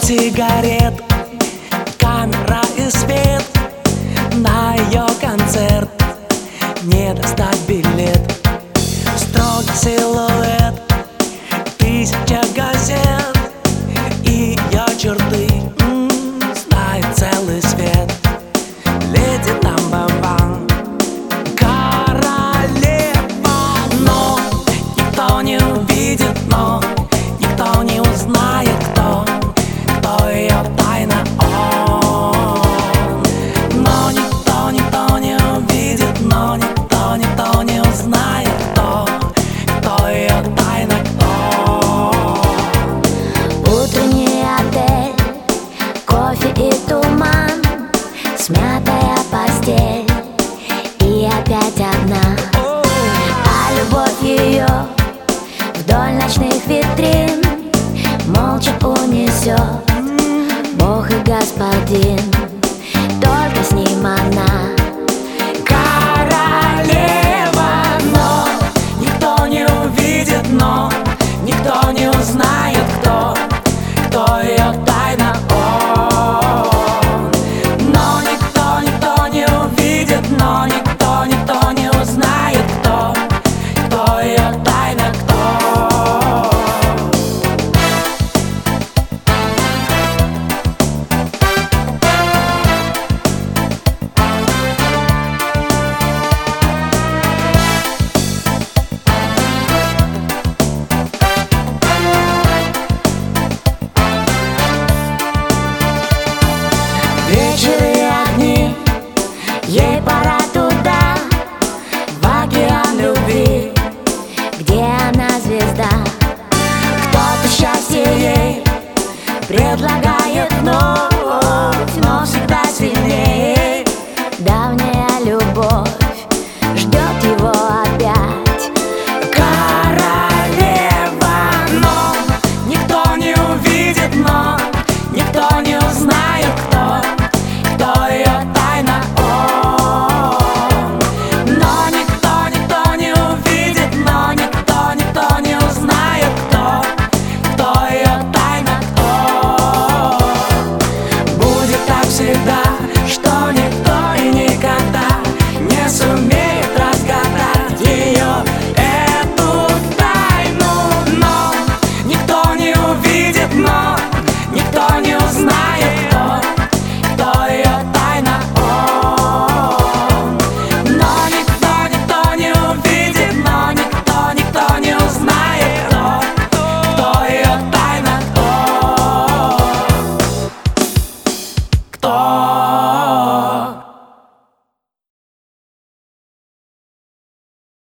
сигарет, камера и свет. На ее концерт не достать билет. Строгий силуэт, 1000 газет, и ее черты знает целый свет. Леди number one, королева. Но никто не увидит, но никто не узнает, кто ее тайна он. Но никто не увидит, но никто не узнает, кто ее тайна он. Утренний отель, кофе и туман, смятая постель и опять одна. А любовь ее вдоль ночных витрин молча унесет Бог и Господин, только с ним она королева. Но никто не увидит, но никто не узнает, кто ее тайна он. Но никто не увидит, но никто не узнает, кто ее тайна